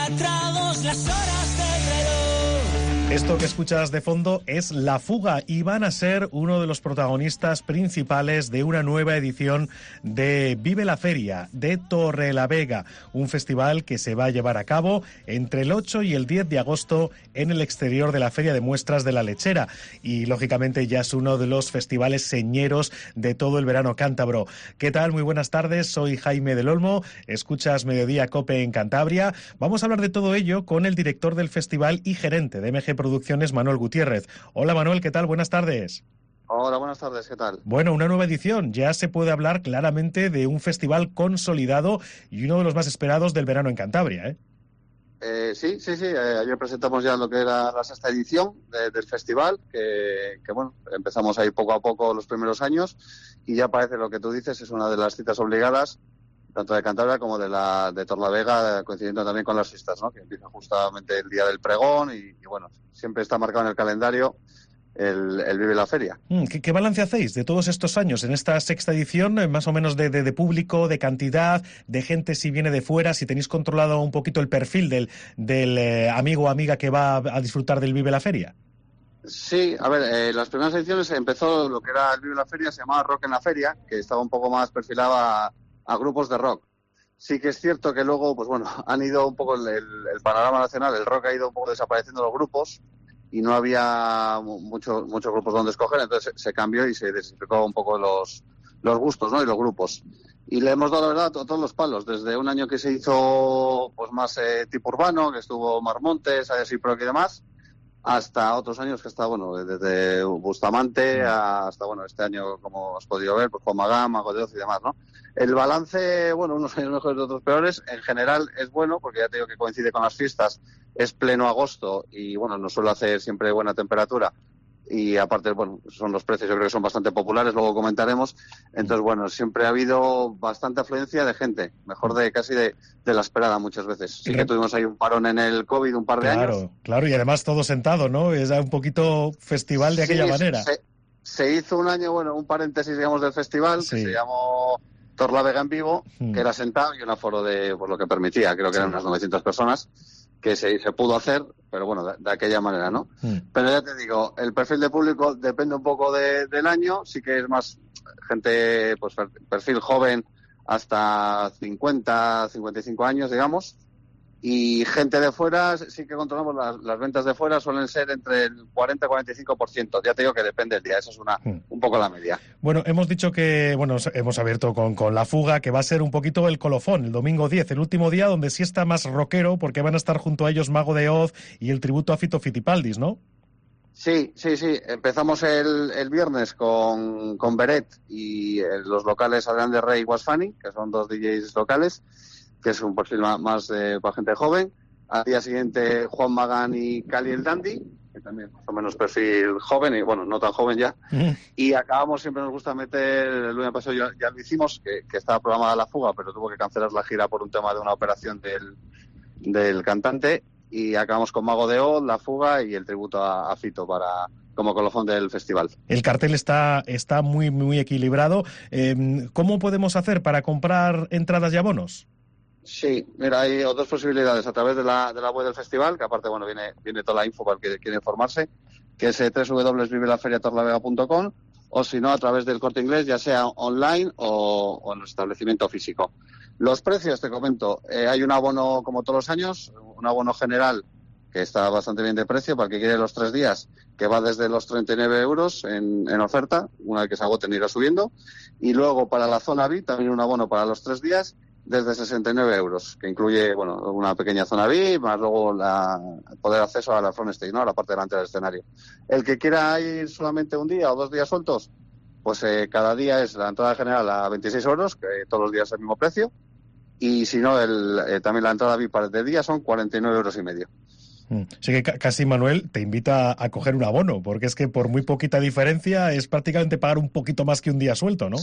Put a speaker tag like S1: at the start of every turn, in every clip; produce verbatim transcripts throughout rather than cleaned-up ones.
S1: atragos las horas del reloj.
S2: Esto que escuchas de fondo es La Fuga y van a ser uno de los protagonistas principales de una nueva edición de Vive la Feria de Torrelavega, un festival que se va a llevar a cabo entre el ocho y el diez de agosto en el exterior de la Feria de Muestras de la Lechera y lógicamente ya es uno de los festivales señeros de todo el verano cántabro. ¿Qué tal? Muy buenas tardes, soy Jaime del Olmo, escuchas Mediodía Cope en Cantabria. Vamos a hablar de todo ello con el director del festival y gerente de M G Producciones, Manuel Gutiérrez. Hola Manuel, ¿qué tal? Buenas tardes.
S3: Hola, buenas tardes, ¿qué tal?
S2: Bueno, una nueva edición. Ya se puede hablar claramente de un festival consolidado y uno de los más esperados del verano en Cantabria, ¿eh?
S3: Eh, sí, sí, sí. Eh, ayer presentamos ya lo que era la sexta edición de, del festival, que, que bueno, empezamos ahí poco a poco los primeros años y ya parece lo que tú dices, es una de las citas obligadas tanto de Cantabria como de la de Torrelavega, coincidiendo también con las fiestas, ¿no? Que empieza justamente el día del pregón y, y bueno, siempre está marcado en el calendario el, el Vive la Feria.
S2: ¿Qué, ¿Qué balance hacéis de todos estos años en esta sexta edición, más o menos de, de, de público, de cantidad, de gente si viene de fuera, si tenéis controlado un poquito el perfil del, del eh, amigo o amiga que va a disfrutar del Vive la Feria?
S3: Sí, a ver, eh, las primeras ediciones empezó lo que era el Vive la Feria, se llamaba Rock en la Feria, que estaba un poco más perfilado a a grupos de rock. Sí que es cierto que luego, pues bueno, han ido un poco el, el, el panorama nacional, el rock ha ido un poco desapareciendo los grupos y no había muchos muchos grupos donde escoger, entonces se, se cambió y se diversificó un poco los, los gustos, ¿no? Y los grupos. Y le hemos dado, la verdad, a todos los palos, desde un año que se hizo pues más eh, tipo urbano, que estuvo Marmontes, Ayasí Pro y demás, hasta otros años que está, bueno, desde Bustamante hasta, bueno, este año, como has podido ver, pues Juan Magán, Mago de Oz y demás, ¿no? El balance, bueno, unos años mejores y otros peores, en general es bueno, porque ya te digo que coincide con las fiestas, es pleno agosto y, bueno, nos suele hacer siempre buena temperatura y aparte, bueno, son los precios, yo creo que son bastante populares, luego comentaremos. Entonces, bueno, siempre ha habido bastante afluencia de gente, mejor de casi de, de la esperada muchas veces. Sí que tuvimos ahí un parón en el COVID un par de
S2: claro,
S3: años.
S2: Claro, claro, y además todo sentado, ¿no? Es un poquito festival de
S3: sí,
S2: aquella manera.
S3: Se, se hizo un año, bueno, un paréntesis, digamos, del festival, sí. que se llamó Torrelavega en vivo, hmm. que era sentado y un aforo de, pues lo que permitía, creo que sí. eran unas novecientas personas, que se, se pudo hacer, pero bueno, de, de aquella manera, ¿no? Mm. Pero ya te digo, el perfil de público depende un poco de, del año, sí que es más gente, pues perfil joven hasta cincuenta, cincuenta y cinco años, digamos, y gente de fuera, sí que controlamos las, las ventas de fuera, suelen ser entre el cuarenta y cuarenta y cinco por ciento. Ya te digo que depende del día, esa es una mm. un poco la media.
S2: Bueno, hemos dicho que, bueno, hemos abierto con, con La Fuga, que va a ser un poquito el colofón, el domingo diez, el último día donde sí está más rockero, porque van a estar junto a ellos Mago de Oz y el tributo a Fito Fitipaldis, ¿no?
S3: Sí, sí, sí. Empezamos el, el viernes con, con Beret y eh, los locales Adrián de Rey y Was Funny, que son dos D Js locales, que es un perfil más, más de, para gente joven. Al día siguiente Juan Magán y Cali el Dandy, que también más o menos perfil joven, y bueno, no tan joven ya. Mm. Y acabamos, siempre nos gusta meter, el lunes pasado ya, ya lo hicimos, que, que estaba programada La Fuga, pero tuvo que cancelar la gira por un tema de una operación del, del cantante. Y acabamos con Mago de Oz, La Fuga y el tributo a, a Fito para como colofón del festival.
S2: El cartel está, está muy, muy equilibrado. Eh, ¿Cómo podemos hacer para comprar entradas y abonos?
S3: Sí, mira, hay dos posibilidades a través de la, de la web del festival, que aparte, bueno, viene, viene toda la info para el que quiere informarse, que es doble u doble u doble u punto vive la feria torrelavega punto com, o si no, a través del Corte Inglés, ya sea online o, o en el establecimiento físico. Los precios, te comento, eh, hay un abono como todos los años, un abono general que está bastante bien de precio para el que quiere los tres días, que va desde los treinta y nueve euros en, en oferta, una vez que se agoten irá subiendo, y luego para la zona V I P también un abono para los tres días desde sesenta y nueve euros, que incluye, bueno, una pequeña zona V I P, más luego la, el poder acceso a la front stage, ¿no? A la parte delante del escenario. El que quiera ir solamente un día o dos días sueltos, pues eh, cada día es la entrada general a veintiséis euros, que todos los días es el mismo precio, y si no, el, eh, también la entrada V I P de día son cuarenta y nueve euros y medio.
S2: Sí que casi, Manuel, te invita a coger un abono, porque es que por muy poquita diferencia es prácticamente pagar un poquito más que un día suelto, ¿no?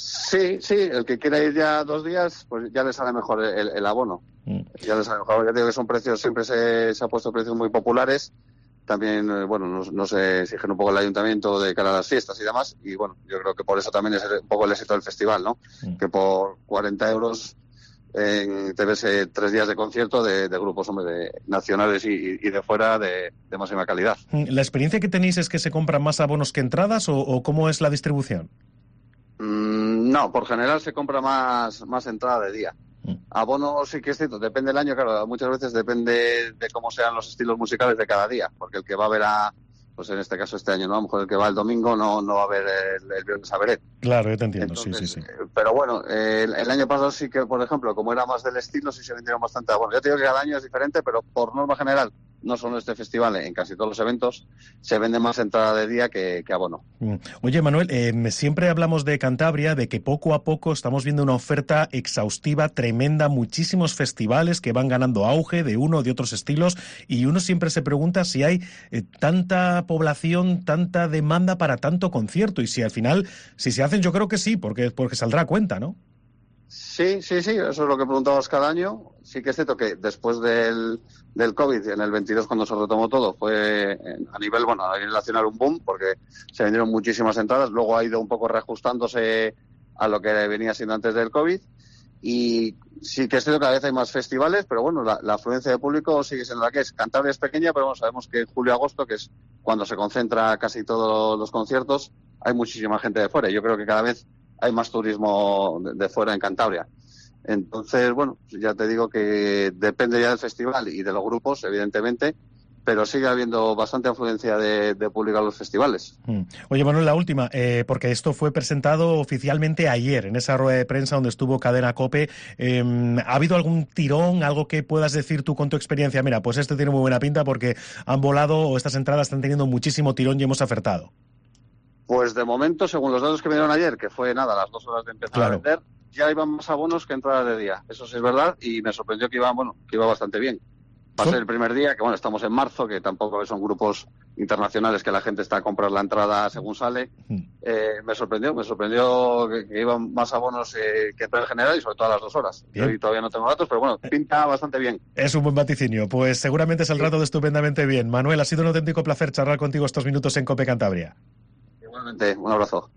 S3: Sí, sí, el que quiera ir ya dos días, pues ya le sale mejor el, el abono. Mm. Ya le sale mejor, ya digo que son precios, siempre se, se ha puesto precios muy populares. También, eh, bueno, no, no se exigen un poco el ayuntamiento de cara a las fiestas y demás, y bueno, yo creo que por eso también es un poco el éxito del festival, ¿no? Mm. Que por cuarenta euros en, te ves eh, tres días de concierto de, de grupos hombre, de nacionales y, y de fuera de, de máxima calidad.
S2: ¿La experiencia que tenéis es que se compran más abonos que entradas o, o cómo es la distribución?
S3: Mm, no, por general se compra más, más entrada de día. Abonos sí que es cierto, depende del año, claro, muchas veces depende de cómo sean los estilos musicales de cada día, porque el que va a ver a, pues en este caso este año, ¿no? A lo mejor el que va el domingo no, no va a ver el, el viernes a Beret.
S2: Claro, yo te entiendo,
S3: Entonces,
S2: sí, sí, sí.
S3: Pero bueno, eh, el, el año pasado sí que, por ejemplo, como era más del estilo, sí se vendieron bastante abonos. Yo te digo que cada año es diferente, pero por norma general, no solo en este festival, en casi todos los eventos, se vende más entrada de día que, que abono.
S2: Oye, Manuel, eh, siempre hablamos de Cantabria, de que poco a poco estamos viendo una oferta exhaustiva, tremenda, muchísimos festivales que van ganando auge de uno o de otros estilos, y uno siempre se pregunta si hay eh, tanta población, tanta demanda para tanto concierto, y si al final, si se hacen, yo creo que sí, porque, porque saldrá a cuenta, ¿no?
S3: Sí, sí, sí, eso es lo que preguntamos cada año. Sí que es cierto que después del, del COVID, en el veintidós, cuando se retomó todo, fue a nivel, bueno, a nivel nacional un boom, porque se vendieron muchísimas entradas. Luego ha ido un poco reajustándose a lo que venía siendo antes del COVID. Y sí que es cierto que cada vez hay más festivales, pero bueno, la, la afluencia de público sigue siendo la que es. Cantabria es pequeña, pero bueno, sabemos que en julio-agosto, que es cuando se concentra casi todos los conciertos, hay muchísima gente de fuera. Yo creo que cada vez hay más turismo de, de fuera en Cantabria. Entonces, bueno, ya te digo que depende ya del festival y de los grupos, evidentemente, pero sigue habiendo bastante afluencia de, de público a los festivales.
S2: Mm. Oye, Manuel, la última, eh, porque esto fue presentado oficialmente ayer, en esa rueda de prensa donde estuvo Cadena COPE. Eh, ¿Ha habido algún tirón, algo que puedas decir tú con tu experiencia? Mira, pues este tiene muy buena pinta porque han volado o estas entradas están teniendo muchísimo tirón y hemos ofertado.
S3: Pues de momento, según los datos que me dieron ayer, que fue nada, a las dos horas de empezar claro. a vender, ya iban más abonos que entradas de día. Eso sí es verdad y me sorprendió que iba, bueno, que iba bastante bien. Va a ser el primer día, que bueno, estamos en marzo, que tampoco son grupos internacionales que la gente está a comprar la entrada según sale. Eh, me sorprendió, me sorprendió que, que iban más abonos eh, que entrada en general y sobre todo a las dos horas. Bien. Yo todavía no tengo datos, pero bueno, pinta bastante bien.
S2: Es un buen vaticinio, pues seguramente es el rato de estupendamente bien. Manuel, ha sido un auténtico placer charlar contigo estos minutos en COPE Cantabria.
S3: Igualmente, un abrazo.